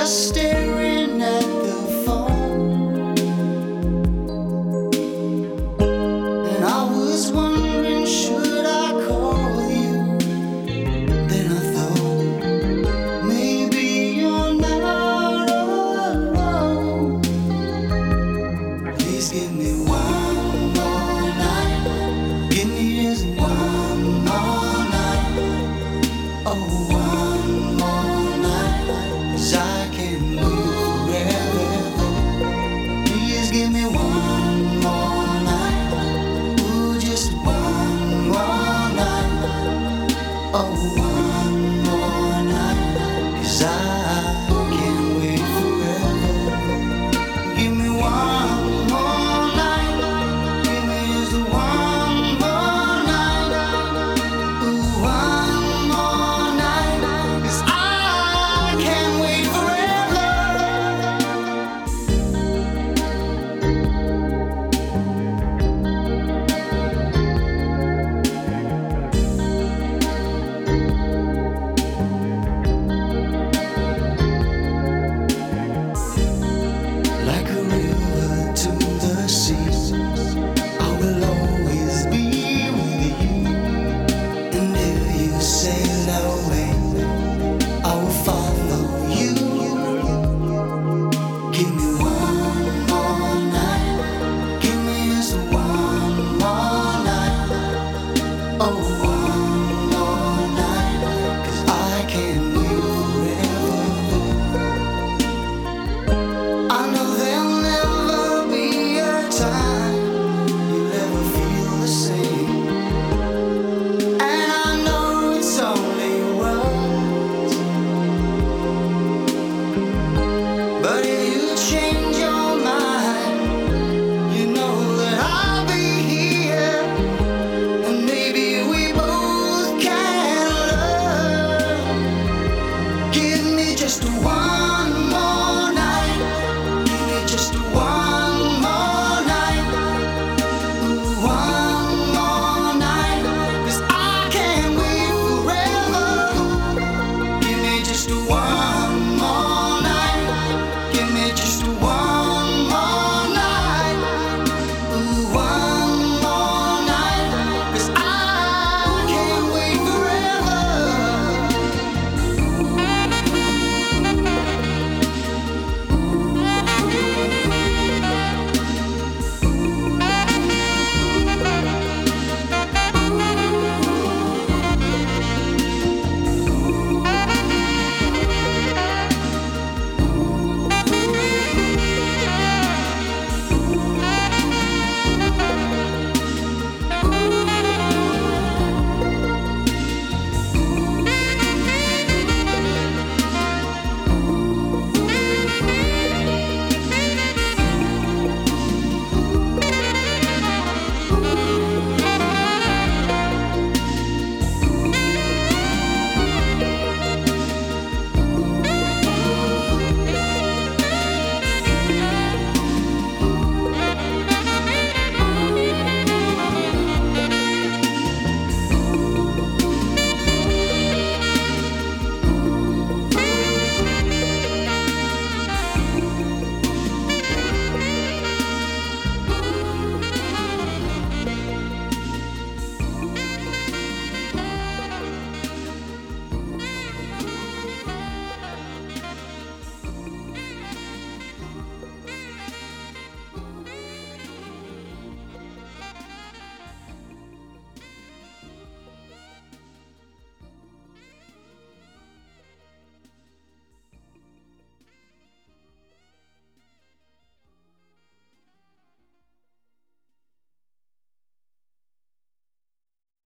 just staring at the phone. And I was wondering, should I call you? Then I thought, maybe you're not alone. Please give me one more night. Give me just one more night. Oh, one more night. 'Cause I can't live forever. Please give me one more night. Ooh, just one more night. Oh, one more night. 'Cause I can't wait forever. Give me one more night. Give me just one more night. Ooh, one more night. 'Cause I can't wait forever. Like a river to the sea, I will always be with you. And if you sail away, I will follow you. Give me one more night. Give me just one more night. Oh, one more night. 'Cause I can't live forever. I know there'll never be a time you'll ever feel the same. And I know it's only words, but if you change your mind, you know that I'll be here. And maybe we both can learn. Give me just one more night. Give me just one more night. Ooh, one more night. 'Cause I can't wait forever. Give me just one